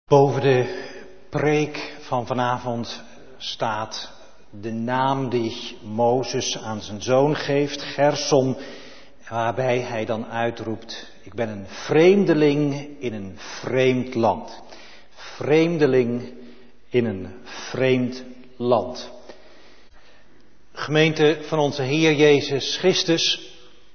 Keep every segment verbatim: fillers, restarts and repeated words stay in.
Boven de preek van vanavond staat de naam die Mozes aan zijn zoon geeft, Gersom, waarbij hij dan uitroept: ik ben een vreemdeling in een vreemd land. Vreemdeling in een vreemd land. Gemeente van onze Heer Jezus Christus,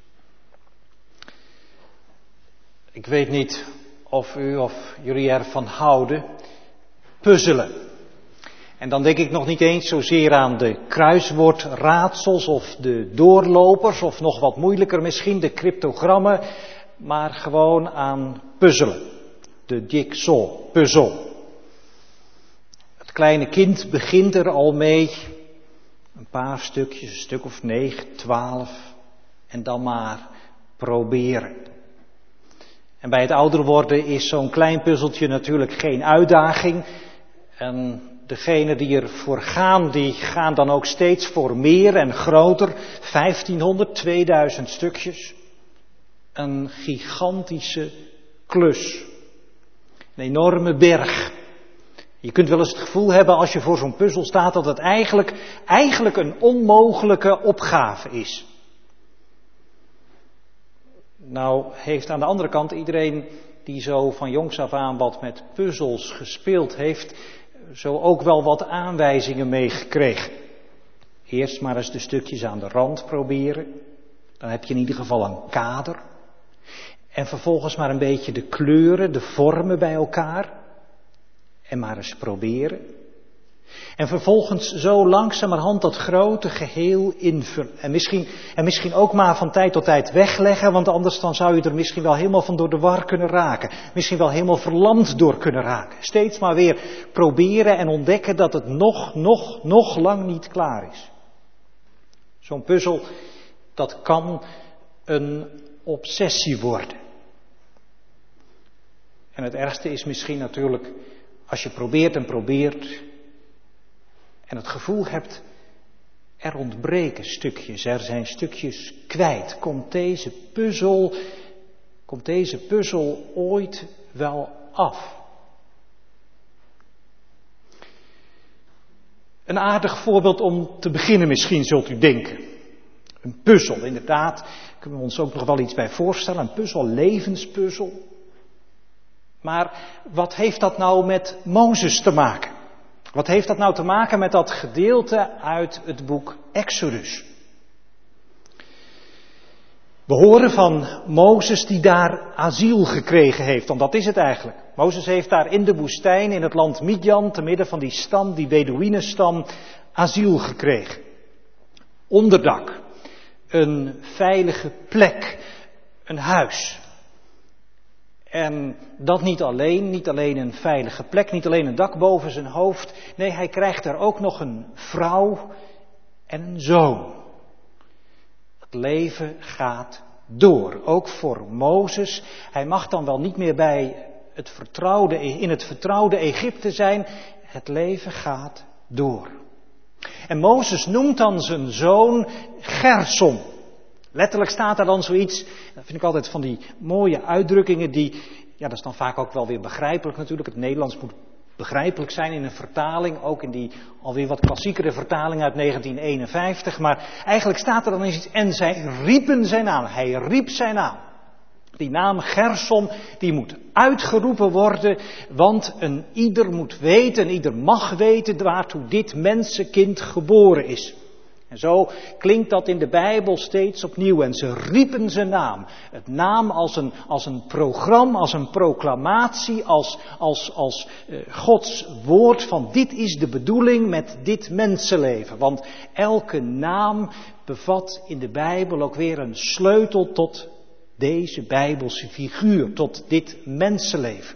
ik weet niet of u of jullie ervan houden, puzzelen. En dan denk ik nog niet eens zozeer aan de kruiswoordraadsels of de doorlopers of nog wat moeilijker misschien de cryptogrammen, maar gewoon aan puzzelen. De jigsaw puzzel. Het kleine kind begint er al mee, een paar stukjes, een stuk of negen, twaalf, en dan maar proberen. En bij het ouder worden is zo'n klein puzzeltje natuurlijk geen uitdaging. En degenen die ervoor gaan, die gaan dan ook steeds voor meer en groter. vijftienhonderd, tweeduizend stukjes. Een gigantische klus. Een enorme berg. Je kunt wel eens het gevoel hebben als je voor zo'n puzzel staat dat het eigenlijk, eigenlijk een onmogelijke opgave is. Nou heeft aan de andere kant iedereen die zo van jongs af aan wat met puzzels gespeeld heeft, zo ook wel wat aanwijzingen meegekregen. Eerst maar eens de stukjes aan de rand proberen. Dan heb je in ieder geval een kader. En vervolgens maar een beetje de kleuren, de vormen bij elkaar. En maar eens proberen. En vervolgens zo langzamerhand dat grote geheel invullen. En misschien, en misschien ook maar van tijd tot tijd wegleggen, want anders dan zou je er misschien wel helemaal van door de war kunnen raken. Misschien wel helemaal verlamd door kunnen raken. Steeds maar weer proberen en ontdekken dat het nog, nog, nog lang niet klaar is. Zo'n puzzel, dat kan een obsessie worden. En het ergste is misschien natuurlijk, als je probeert en probeert en het gevoel hebt, er ontbreken stukjes, er zijn stukjes kwijt. Komt deze puzzel, komt deze puzzel ooit wel af? Een aardig voorbeeld om te beginnen misschien, zult u denken. Een puzzel, inderdaad, kunnen we ons ook nog wel iets bij voorstellen. Een puzzel, een levenspuzzel. Maar wat heeft dat nou met Mozes te maken? Wat heeft dat nou te maken met dat gedeelte uit het boek Exodus? We horen van Mozes die daar asiel gekregen heeft, want dat is het eigenlijk. Mozes heeft daar in de woestijn, in het land Midjan, te midden van die stam, die Bedoeïnenstam, asiel gekregen. Onderdak, een veilige plek, een huis. En dat niet alleen, niet alleen een veilige plek, niet alleen een dak boven zijn hoofd. Nee, hij krijgt er ook nog een vrouw en een zoon. Het leven gaat door, ook voor Mozes. Hij mag dan wel niet meer bij het vertrouwde, in het vertrouwde Egypte zijn. Het leven gaat door. En Mozes noemt dan zijn zoon Gersom. Letterlijk staat er dan zoiets, dat vind ik altijd van die mooie uitdrukkingen die, ja dat is dan vaak ook wel weer begrijpelijk natuurlijk. Het Nederlands moet begrijpelijk zijn in een vertaling, ook in die alweer wat klassiekere vertaling uit negentien eenenvijftig. Maar eigenlijk staat er dan eens iets, en zij riepen zijn naam, hij riep zijn naam. Die naam Gersom, die moet uitgeroepen worden, want een ieder moet weten, een ieder mag weten waartoe dit mensenkind geboren is. En zo klinkt dat in de Bijbel steeds opnieuw. En ze riepen zijn naam. Het naam als een, als een programma, als een proclamatie, als, als, als uh, Gods woord van dit is de bedoeling met dit mensenleven. Want elke naam bevat in de Bijbel ook weer een sleutel tot deze Bijbelse figuur, tot dit mensenleven.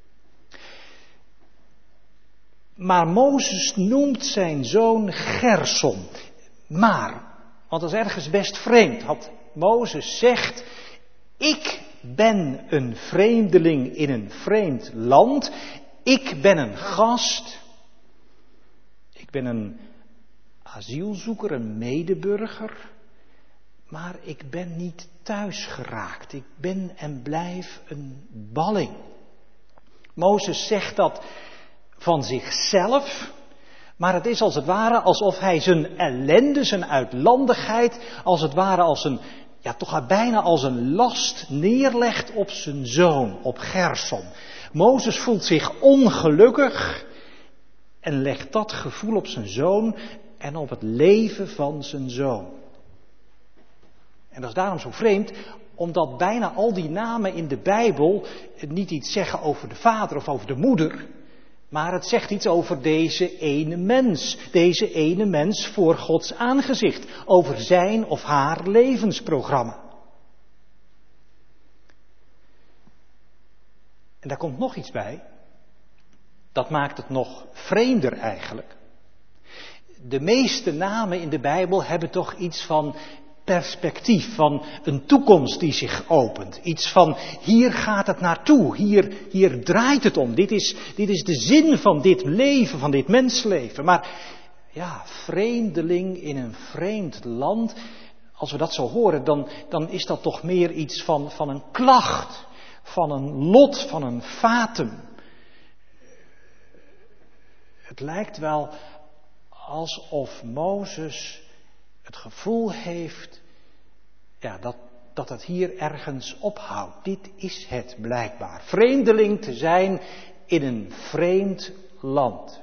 Maar Mozes noemt zijn zoon Gersom. Maar, want dat is ergens best vreemd, had Mozes zegt, ik ben een vreemdeling in een vreemd land, ik ben een gast, ik ben een asielzoeker, een medeburger, maar ik ben niet thuis geraakt, ik ben en blijf een balling. Mozes zegt dat van zichzelf, maar het is als het ware alsof hij zijn ellende, zijn uitlandigheid, als het ware als een, ja toch bijna als een last neerlegt op zijn zoon, op Gersom. Mozes voelt zich ongelukkig en legt dat gevoel op zijn zoon en op het leven van zijn zoon. En dat is daarom zo vreemd, omdat bijna al die namen in de Bijbel niet iets zeggen over de vader of over de moeder, maar het zegt iets over deze ene mens, deze ene mens voor Gods aangezicht, over zijn of haar levensprogramma. En daar komt nog iets bij, dat maakt het nog vreemder eigenlijk. De meeste namen in de Bijbel hebben toch iets van perspectief, van een toekomst die zich opent. Iets van, hier gaat het naartoe, hier, hier draait het om. Dit is, dit is de zin van dit leven, van dit mensleven. Maar ja, vreemdeling in een vreemd land, als we dat zo horen, dan, dan is dat toch meer iets van, van een klacht, van een lot, van een fatum. Het lijkt wel alsof Mozes het gevoel heeft, ja, dat, dat het hier ergens ophoudt. Dit is het blijkbaar. Vreemdeling te zijn in een vreemd land.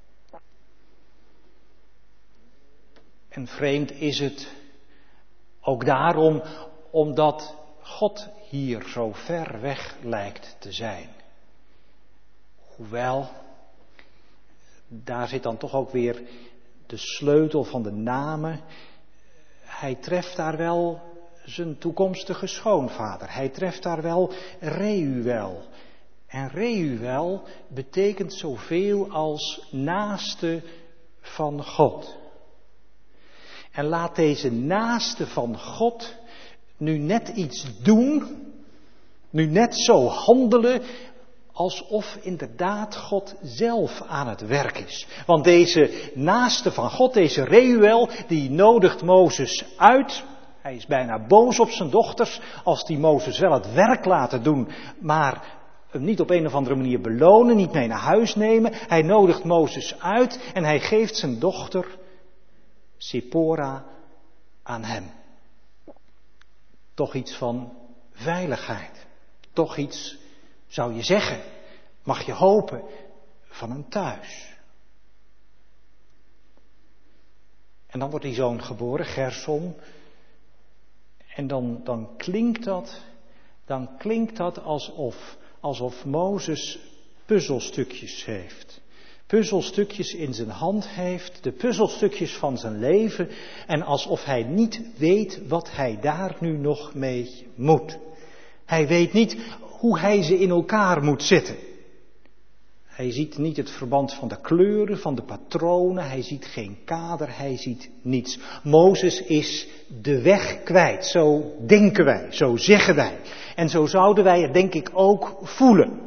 En vreemd is het ook daarom, omdat God hier zo ver weg lijkt te zijn. Hoewel, daar zit dan toch ook weer de sleutel van de namen. Hij treft daar wel zijn toekomstige schoonvader. Hij treft daar wel Reuel. En Reuel betekent zoveel als naaste van God. En laat deze naaste van God nu net iets doen, nu net zo handelen, alsof inderdaad God zelf aan het werk is. Want deze naaste van God, deze Reuel, die nodigt Mozes uit. Hij is bijna boos op zijn dochters als die Mozes wel het werk laten doen, maar hem niet op een of andere manier belonen, niet mee naar huis nemen. Hij nodigt Mozes uit en hij geeft zijn dochter Sipora aan hem. Toch iets van veiligheid. Toch iets, zou je zeggen, mag je hopen, van een thuis. En dan wordt die zoon geboren, Gersom. En dan, dan klinkt dat, dan klinkt dat alsof, alsof Mozes puzzelstukjes heeft. Puzzelstukjes in zijn hand heeft, de puzzelstukjes van zijn leven. En alsof hij niet weet wat hij daar nu nog mee moet. Hij weet niet hoe hij ze in elkaar moet zetten. Hij ziet niet het verband van de kleuren, van de patronen. Hij ziet geen kader, hij ziet niets. Mozes is de weg kwijt. Zo denken wij, zo zeggen wij. En zo zouden wij het denk ik ook voelen.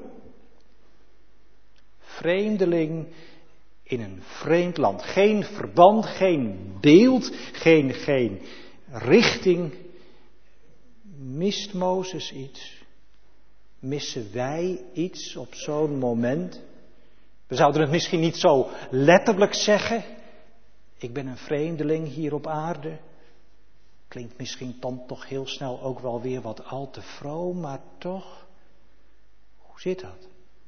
Vreemdeling in een vreemd land. Geen verband, geen beeld, geen, geen richting. Mist Mozes iets? Missen wij iets op zo'n moment? We zouden het misschien niet zo letterlijk zeggen. Ik ben een vreemdeling hier op aarde. Klinkt misschien dan toch heel snel ook wel weer wat al te vroom, maar toch, hoe zit dat?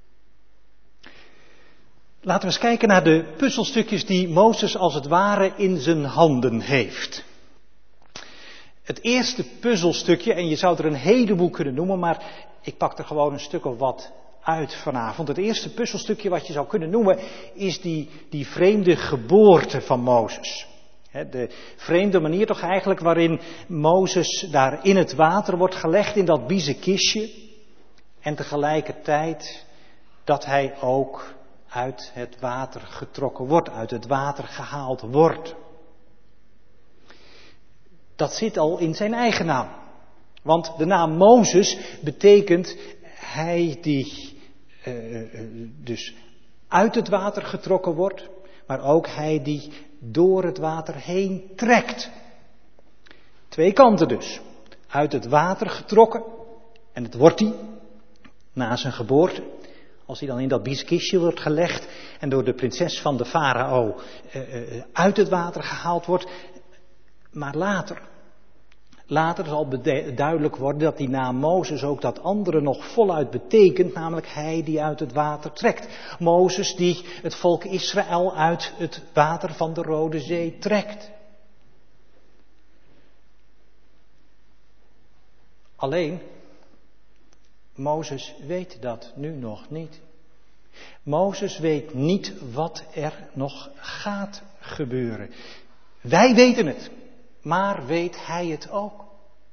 Laten we eens kijken naar de puzzelstukjes die Mozes als het ware in zijn handen heeft. Het eerste puzzelstukje, en je zou er een heleboel kunnen noemen, maar ik pak er gewoon een stuk of wat uit vanavond. Het eerste puzzelstukje wat je zou kunnen noemen is die, die vreemde geboorte van Mozes. De vreemde manier toch eigenlijk waarin Mozes daar in het water wordt gelegd in dat biezen kistje. En tegelijkertijd dat hij ook uit het water getrokken wordt, uit het water gehaald wordt. Dat zit al in zijn eigen naam. Want de naam Mozes betekent hij die uh, dus uit het water getrokken wordt, maar ook hij die door het water heen trekt. Twee kanten dus. Uit het water getrokken, en het wordt hij na zijn geboorte. Als hij dan in dat bieskistje wordt gelegd en door de prinses van de farao uh, uh, uit het water gehaald wordt. Maar later, later zal bede- duidelijk worden dat die naam Mozes ook dat andere nog voluit betekent, namelijk hij die uit het water trekt. Mozes die het volk Israël uit het water van de Rode Zee trekt. Alleen, Mozes weet dat nu nog niet. Mozes weet niet wat er nog gaat gebeuren. Wij weten het, maar weet hij het ook?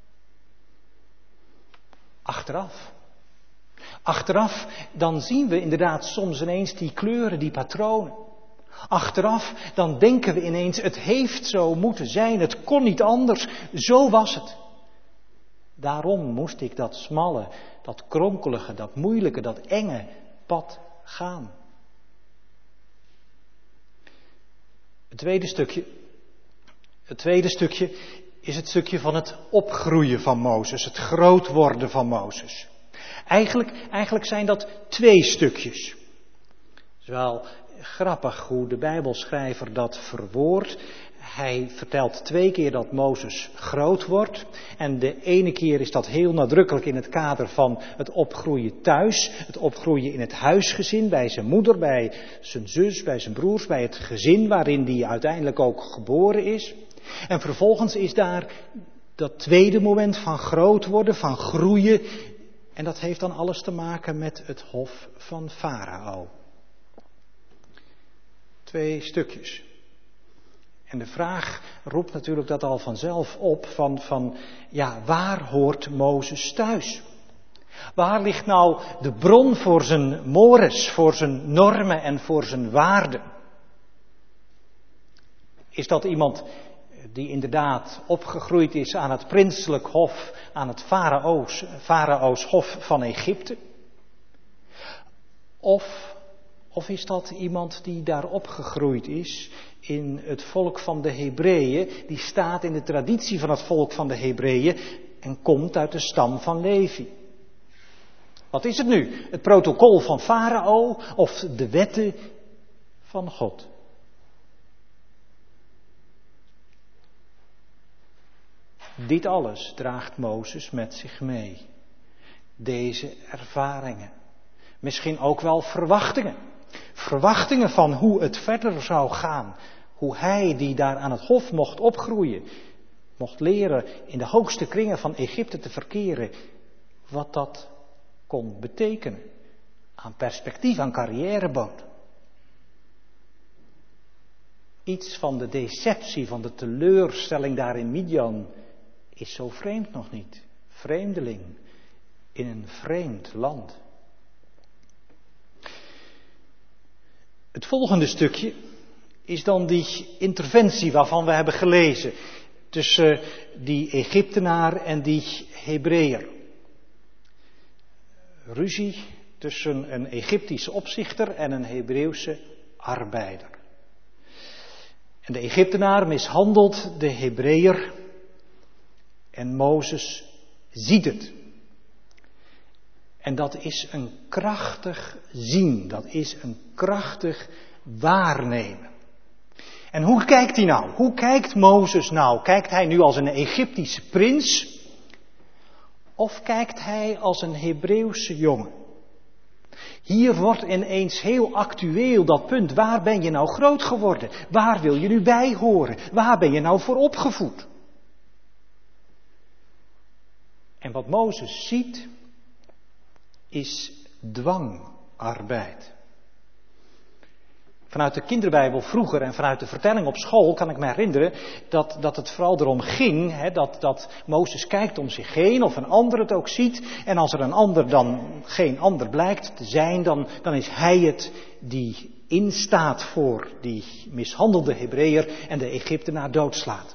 Achteraf. Achteraf, dan zien we inderdaad soms ineens die kleuren, die patronen. Achteraf, dan denken we ineens, het heeft zo moeten zijn, het kon niet anders, zo was het. Daarom moest ik dat smalle, dat kronkelige, dat moeilijke, dat enge pad gaan. Het tweede stukje, het tweede stukje is het stukje van het opgroeien van Mozes, het groot worden van Mozes. Eigenlijk, eigenlijk zijn dat twee stukjes. Het is wel grappig hoe de Bijbelschrijver dat verwoordt. Hij vertelt twee keer dat Mozes groot wordt. En de ene keer is dat heel nadrukkelijk in het kader van het opgroeien thuis. Het opgroeien in het huisgezin, bij zijn moeder, bij zijn zus, bij zijn broers, bij het gezin waarin hij uiteindelijk ook geboren is. En vervolgens is daar dat tweede moment van groot worden, van groeien. En dat heeft dan alles te maken met het hof van Farao. Twee stukjes. En de vraag roept natuurlijk dat al vanzelf op van, van ja, waar hoort Mozes thuis? Waar ligt nou de bron voor zijn mores, voor zijn normen en voor zijn waarden? Is dat iemand die inderdaad opgegroeid is aan het prinselijk hof, aan het farao's, farao's hof van Egypte? Of, of is dat iemand die daar opgegroeid is in het volk van de Hebreeën, die staat in de traditie van het volk van de Hebreeën en komt uit de stam van Levi? Wat is het nu? Het protocol van Farao of de wetten van God? Dit alles draagt Mozes met zich mee. Deze ervaringen. Misschien ook wel verwachtingen. Verwachtingen van hoe het verder zou gaan. Hoe hij die daar aan het hof mocht opgroeien. Mocht leren in de hoogste kringen van Egypte te verkeren. Wat dat kon betekenen. Aan perspectief, aan carrière bood. Iets van de deceptie, van de teleurstelling daar in Midian is zo vreemd nog niet. Vreemdeling in een vreemd land. Het volgende stukje is dan die interventie waarvan we hebben gelezen. Tussen die Egyptenaar en die Hebreeër. Ruzie tussen een Egyptische opzichter en een Hebreeuwse arbeider. En de Egyptenaar mishandelt de Hebreeër. En Mozes ziet het. En dat is een krachtig zien, dat is een krachtig waarnemen. En hoe kijkt hij nou? Hoe kijkt Mozes nou? Kijkt hij nu als een Egyptische prins? Of kijkt hij als een Hebreeuwse jongen? Hier wordt ineens heel actueel dat punt. Waar ben je nou groot geworden? Waar wil je nu bij horen? Waar ben je nou voor opgevoed? En wat Mozes ziet, is dwangarbeid. Vanuit de kinderbijbel vroeger en vanuit de vertelling op school kan ik me herinneren dat, dat het vooral erom ging, hè, dat, dat Mozes kijkt om zich heen of een ander het ook ziet. En als er een ander dan geen ander blijkt te zijn, dan, dan is hij het die instaat voor die mishandelde Hebreeër en de Egyptenaar doodslaat.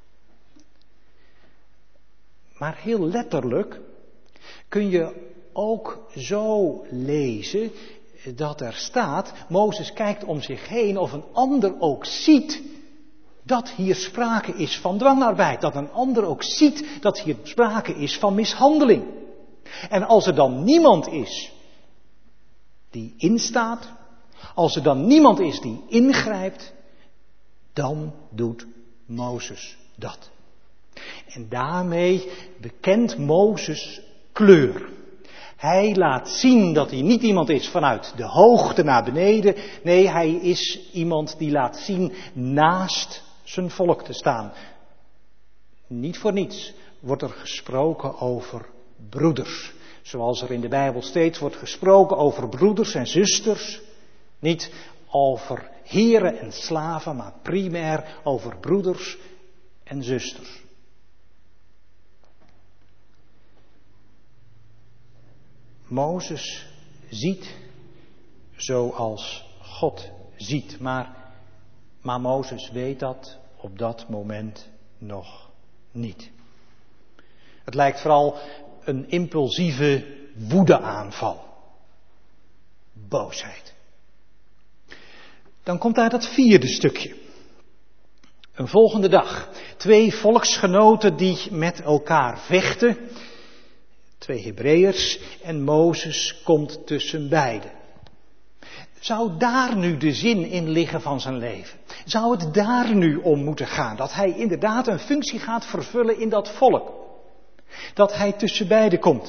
Maar heel letterlijk kun je ook zo lezen dat er staat, Mozes kijkt om zich heen of een ander ook ziet dat hier sprake is van dwangarbeid. Dat een ander ook ziet dat hier sprake is van mishandeling. En als er dan niemand is die instaat, als er dan niemand is die ingrijpt, dan doet Mozes dat. En daarmee bekent Mozes kleur. Hij laat zien dat hij niet iemand is vanuit de hoogte naar beneden. Nee, hij is iemand die laat zien naast zijn volk te staan. Niet voor niets wordt er gesproken over broeders. Zoals er in de Bijbel steeds wordt gesproken over broeders en zusters. Niet over heren en slaven, maar primair over broeders en zusters. Mozes ziet zoals God ziet, maar, maar Mozes weet dat op dat moment nog niet. Het lijkt vooral een impulsieve woedeaanval. Boosheid. Dan komt daar dat vierde stukje. Een volgende dag. Twee volksgenoten die met elkaar vechten. Twee Hebreeërs en Mozes komt tussen beiden. Zou daar nu de zin in liggen van zijn leven? Zou het daar nu om moeten gaan? Dat hij inderdaad een functie gaat vervullen in dat volk? Dat hij tussen beiden komt?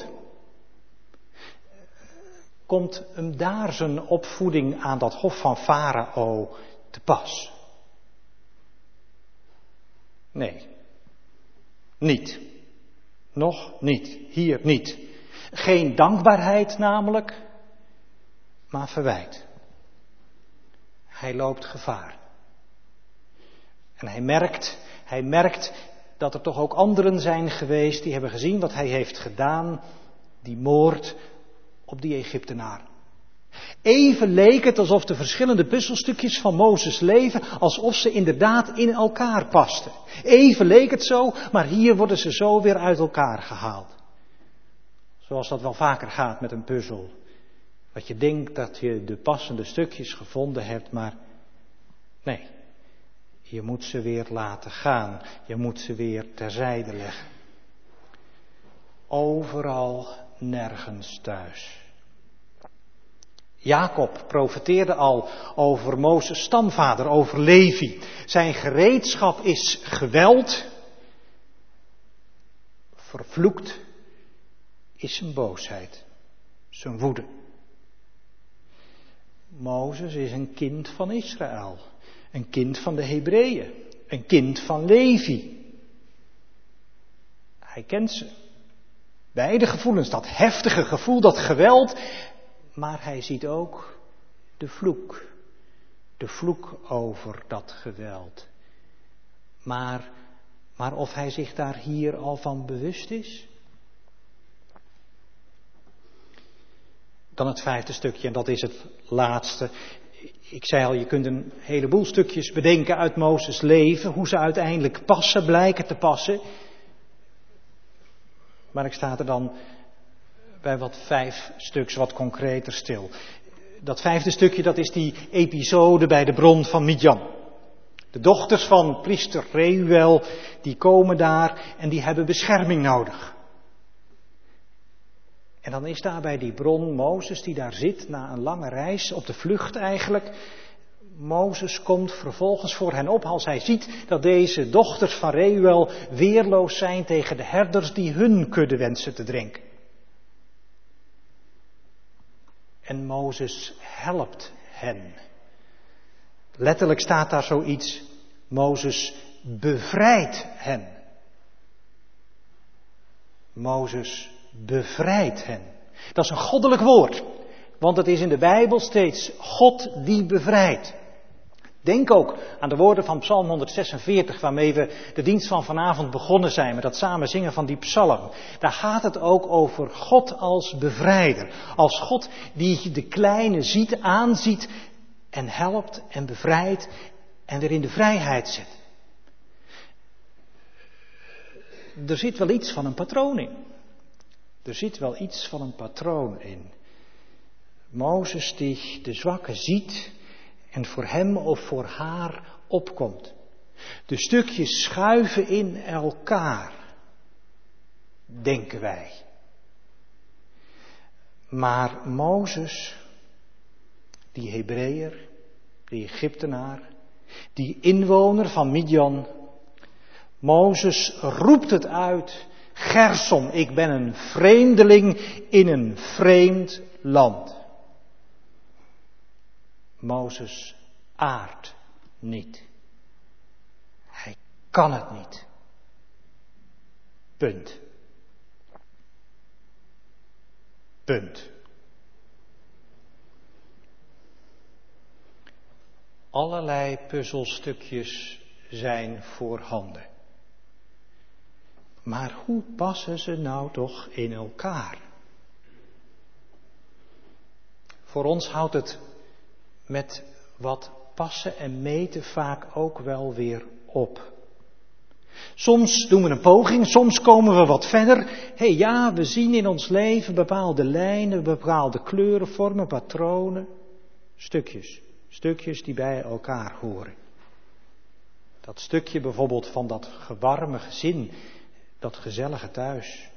Komt hem daar zijn opvoeding aan dat hof van Farao te pas? Nee, niet. Nog niet, hier niet. Geen dankbaarheid namelijk, maar verwijt. Hij loopt gevaar. En hij merkt, hij merkt dat er toch ook anderen zijn geweest die hebben gezien wat hij heeft gedaan, die moord op die Egyptenaren. Even leek het alsof de verschillende puzzelstukjes van Mozes' leven, alsof ze inderdaad in elkaar pasten. Even leek het zo, maar hier worden ze zo weer uit elkaar gehaald. Zoals dat wel vaker gaat met een puzzel. Dat je denkt dat je de passende stukjes gevonden hebt, maar nee. Je moet ze weer laten gaan. Je moet ze weer terzijde leggen. Overal, nergens thuis. Jacob profeteerde al over Mozes' stamvader, over Levi. Zijn gereedschap is geweld. Vervloekt is zijn boosheid, zijn woede. Mozes is een kind van Israël, een kind van de Hebreeën, een kind van Levi. Hij kent ze. Beide gevoelens, dat heftige gevoel, dat geweld. Maar hij ziet ook de vloek. De vloek over dat geweld. Maar, maar of hij zich daar hier al van bewust is? Dan het vijfde stukje, en dat is het laatste. Ik zei al, je kunt een heleboel stukjes bedenken uit Mozes' leven. Hoe ze uiteindelijk passen, blijken te passen. Maar ik sta er dan bij wat vijf stuks wat concreter stil. Dat vijfde stukje, dat is die episode bij de bron van Midjan. De dochters van priester Reuel, die komen daar en die hebben bescherming nodig. En dan is daar bij die bron Mozes die daar zit, na een lange reis, op de vlucht eigenlijk. Mozes komt vervolgens voor hen op als hij ziet dat deze dochters van Reuel weerloos zijn tegen de herders die hun kudde wensen te drinken. En Mozes helpt hen. Letterlijk staat daar zoiets, Mozes bevrijdt hen. Mozes bevrijdt hen. Dat is een goddelijk woord, want het is in de Bijbel steeds God die bevrijdt. Denk ook aan de woorden van Psalm honderdzesenveertig, waarmee we de dienst van vanavond begonnen zijn, met dat samen zingen van die psalm. Daar gaat het ook over God als bevrijder. Als God die de kleine ziet, aanziet en helpt en bevrijdt en weer in de vrijheid zet. Er zit wel iets van een patroon in. Er zit wel iets van een patroon in. Mozes die de zwakke ziet en voor hem of voor haar opkomt. De stukjes schuiven in elkaar, denken wij. Maar Mozes, die Hebreeër, die Egyptenaar, die inwoner van Midjan. Mozes roept het uit. Gersom, ik ben een vreemdeling in een vreemd land. Mozes aardt niet. Hij kan het niet. Punt. Punt. Allerlei puzzelstukjes zijn voorhanden. Maar hoe passen ze nou toch in elkaar? Voor ons houdt het met wat passen en meten vaak ook wel weer op. Soms doen we een poging, soms komen we wat verder. Hé hey, ja, we zien in ons leven bepaalde lijnen, bepaalde kleuren, vormen, patronen. Stukjes, stukjes die bij elkaar horen. Dat stukje bijvoorbeeld van dat gewarme gezin, dat gezellige thuis.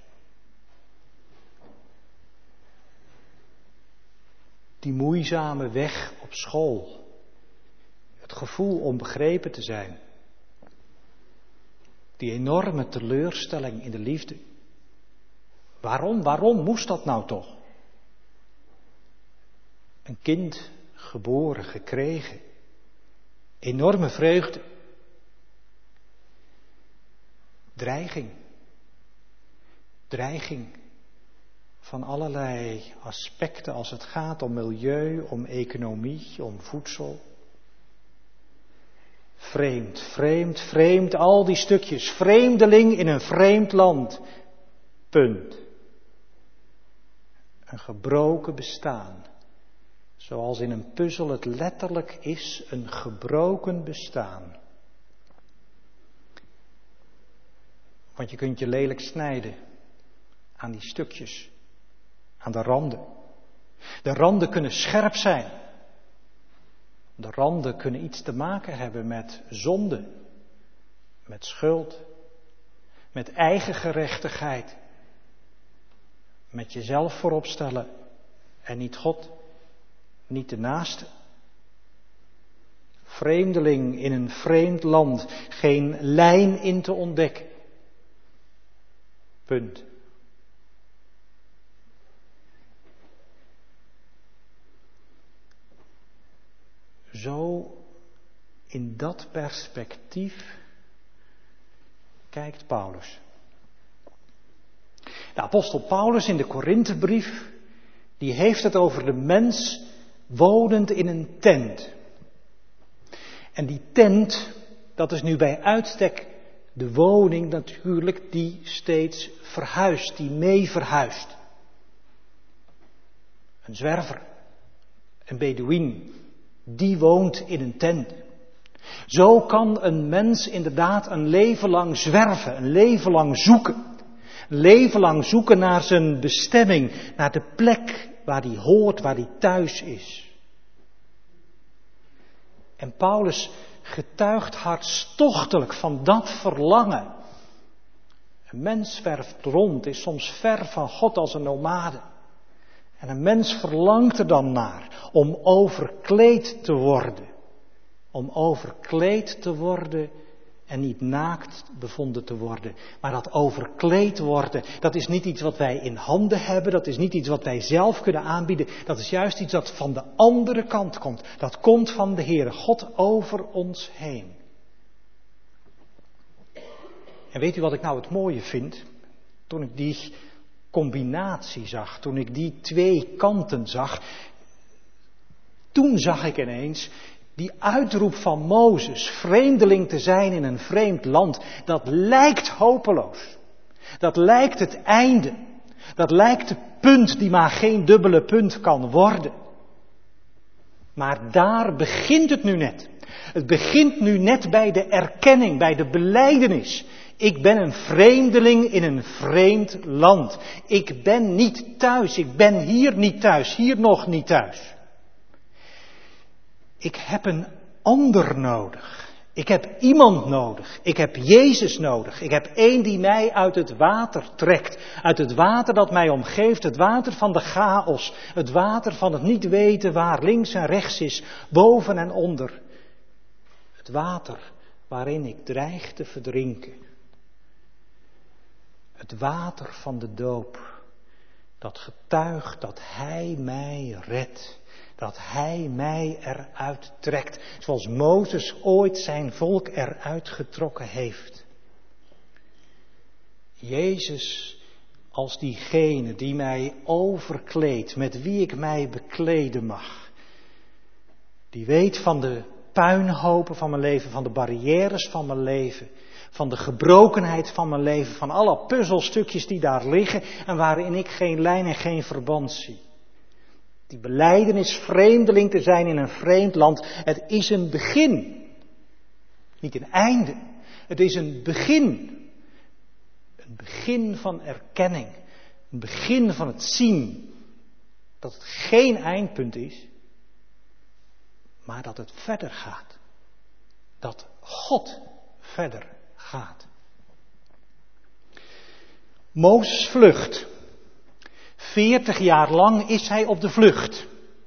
Die moeizame weg op school. Het gevoel onbegrepen te zijn. Die enorme teleurstelling in de liefde. Waarom, waarom moest dat nou toch? Een kind geboren, gekregen. Enorme vreugde. Dreiging. Dreiging van allerlei aspecten als het gaat om milieu, om economie, om voedsel. Vreemd, vreemd, vreemd, al die stukjes. Vreemdeling in een vreemd land. Punt. Een gebroken bestaan. Zoals in een puzzel het letterlijk is, een gebroken bestaan. Want je kunt je lelijk snijden aan die stukjes, aan de randen. De randen kunnen scherp zijn. De randen kunnen iets te maken hebben met zonde, met schuld, met eigen gerechtigheid, met jezelf voorop stellen en niet God, niet de naaste. Vreemdeling in een vreemd land, geen lijn in te ontdekken. Punt. Zo in dat perspectief kijkt Paulus. De apostel Paulus in de Korinthebrief, die heeft het over de mens wonend in een tent. En die tent, dat is nu bij uitstek de woning natuurlijk die steeds verhuist, die mee verhuist. Een zwerver, een Bedouin, die woont in een tent. Zo kan een mens inderdaad een leven lang zwerven, een leven lang zoeken. Een leven lang zoeken naar zijn bestemming, naar de plek waar hij hoort, waar hij thuis is. En Paulus getuigt hartstochtelijk van dat verlangen. Een mens zwerft rond, is soms ver van God als een nomade. En een mens verlangt er dan naar om overkleed te worden. Om overkleed te worden en niet naakt bevonden te worden. Maar dat overkleed worden, dat is niet iets wat wij in handen hebben. Dat is niet iets wat wij zelf kunnen aanbieden. Dat is juist iets dat van de andere kant komt. Dat komt van de Heere God over ons heen. En weet u wat ik nou het mooie vind? Toen ik die combinatie zag, toen ik die twee kanten zag, toen zag ik ineens die uitroep van Mozes, vreemdeling te zijn in een vreemd land, dat lijkt hopeloos. Dat lijkt het einde. Dat lijkt het punt die maar geen dubbele punt kan worden. Maar daar begint het nu net. Het begint nu net bij de erkenning, bij de belijdenis. Ik ben een vreemdeling in een vreemd land. Ik ben niet thuis. Ik ben hier niet thuis. Hier nog niet thuis. Ik heb een ander nodig. Ik heb iemand nodig. Ik heb Jezus nodig. Ik heb één die mij uit het water trekt. Uit het water dat mij omgeeft. Het water van de chaos. Het water van het niet weten waar links en rechts is. Boven en onder. Het water waarin ik dreig te verdrinken. Het water van de doop. Dat getuigt dat Hij mij redt. Dat Hij mij eruit trekt, zoals Mozes ooit zijn volk eruit getrokken heeft. Jezus als diegene die mij overkleedt, met wie ik mij bekleden mag. Die weet van de puinhopen van mijn leven, van de barrières van mijn leven, van de gebrokenheid van mijn leven, van alle puzzelstukjes die daar liggen en waarin ik geen lijn en geen verband zie. Die belijdenis vreemdeling te zijn in een vreemd land, het is een begin. Niet een einde, het is een begin. Een begin van erkenning, een begin van het zien dat het geen eindpunt is, maar dat het verder gaat. Dat God verder gaat. Mozes vlucht. Veertig jaar lang is hij op de vlucht.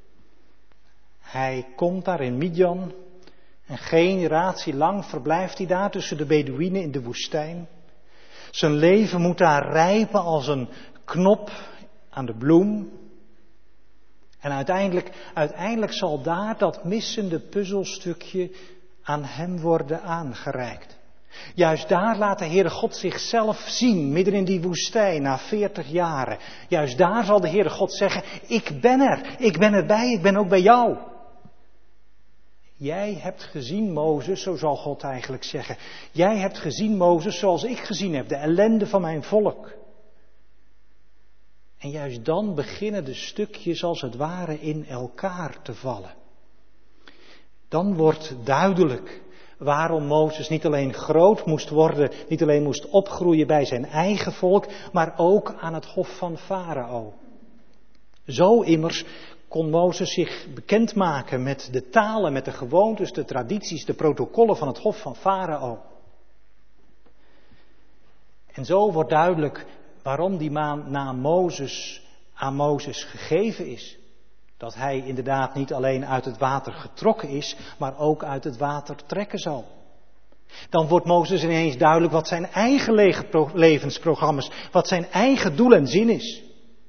Hij komt daar in Midjan. Een generatie lang verblijft hij daar tussen de Beduïnen in de woestijn. Zijn leven moet daar rijpen als een knop aan de bloem. En uiteindelijk, uiteindelijk zal daar dat missende puzzelstukje aan hem worden aangereikt. Juist daar laat de Heere God zichzelf zien, midden in die woestijn, na veertig jaren. Juist daar zal de Heere God zeggen, ik ben er, ik ben erbij, ik ben ook bij jou. Jij hebt gezien, Mozes, zo zal God eigenlijk zeggen. Jij hebt gezien, Mozes, zoals ik gezien heb, de ellende van mijn volk. En juist dan beginnen de stukjes als het ware in elkaar te vallen. Dan wordt duidelijk waarom Mozes niet alleen groot moest worden, niet alleen moest opgroeien bij zijn eigen volk, maar ook aan het hof van Farao. Zo immers kon Mozes zich bekendmaken met de talen, met de gewoontes, de tradities, de protocollen van het hof van Farao. En zo wordt duidelijk waarom die naam Mozes aan Mozes gegeven is. Dat hij inderdaad niet alleen uit het water getrokken is, maar ook uit het water trekken zal. Dan wordt Mozes ineens duidelijk wat zijn eigen levensprogramma's, wat zijn eigen doel en zin is.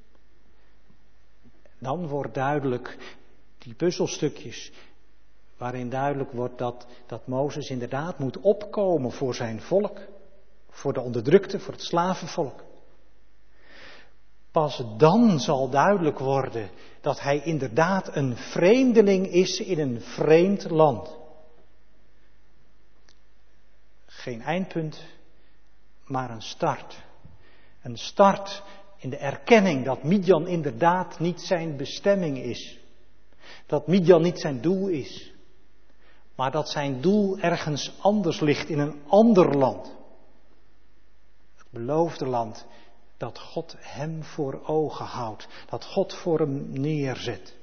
Dan wordt duidelijk die puzzelstukjes, waarin duidelijk wordt dat, dat Mozes inderdaad moet opkomen voor zijn volk, voor de onderdrukte, voor het slavenvolk. Pas dan zal duidelijk worden dat hij inderdaad een vreemdeling is in een vreemd land. Geen eindpunt, maar een start. Een start in de erkenning dat Midjan inderdaad niet zijn bestemming is. Dat Midjan niet zijn doel is. Maar dat zijn doel ergens anders ligt, in een ander land. Het beloofde land dat God hem voor ogen houdt. Dat God voor hem neerzet.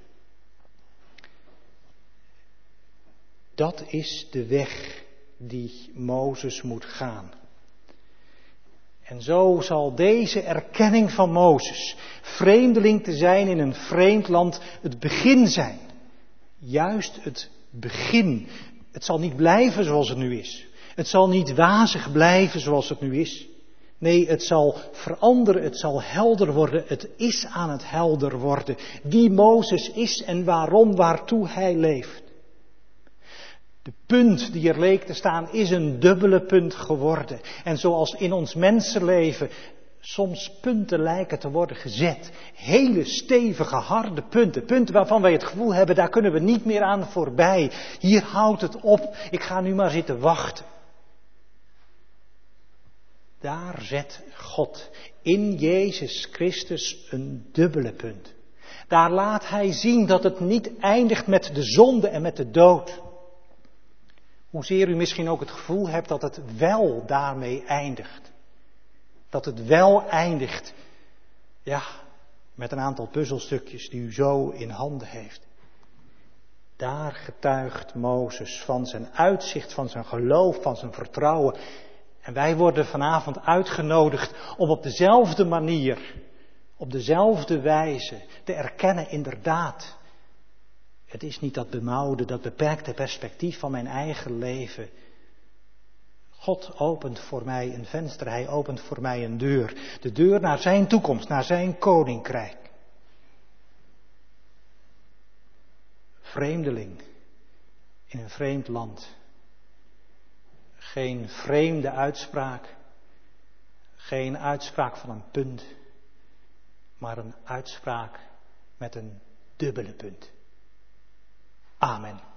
Dat is de weg die Mozes moet gaan. En zo zal deze erkenning van Mozes, vreemdeling te zijn in een vreemd land, het begin zijn. Juist het begin. Het zal niet blijven zoals het nu is. Het zal niet wazig blijven zoals het nu is. Nee, het zal veranderen, het zal helder worden, het is aan het helder worden. Wie Mozes is en waarom, waartoe hij leeft. De punt die er leek te staan is een dubbele punt geworden. En zoals in ons mensenleven soms punten lijken te worden gezet. Hele stevige, harde punten. Punten waarvan wij het gevoel hebben, daar kunnen we niet meer aan voorbij. Hier houdt het op, ik ga nu maar zitten wachten. Daar zet God in Jezus Christus een dubbele punt. Daar laat Hij zien dat het niet eindigt met de zonde en met de dood. Hoezeer u misschien ook het gevoel hebt dat het wel daarmee eindigt. Dat het wel eindigt, ja, met een aantal puzzelstukjes die u zo in handen heeft. daar getuigt Mozes van zijn uitzicht, van zijn geloof, van zijn vertrouwen. En wij worden vanavond uitgenodigd om op dezelfde manier, op dezelfde wijze te erkennen, inderdaad. Het is niet dat bemauwde, dat beperkte perspectief van mijn eigen leven. God opent voor mij een venster, hij opent voor mij een deur. De deur naar zijn toekomst, naar zijn koninkrijk. Vreemdeling in een vreemd land. Geen vreemde uitspraak, geen uitspraak van een punt, maar een uitspraak met een dubbele punt. Amen.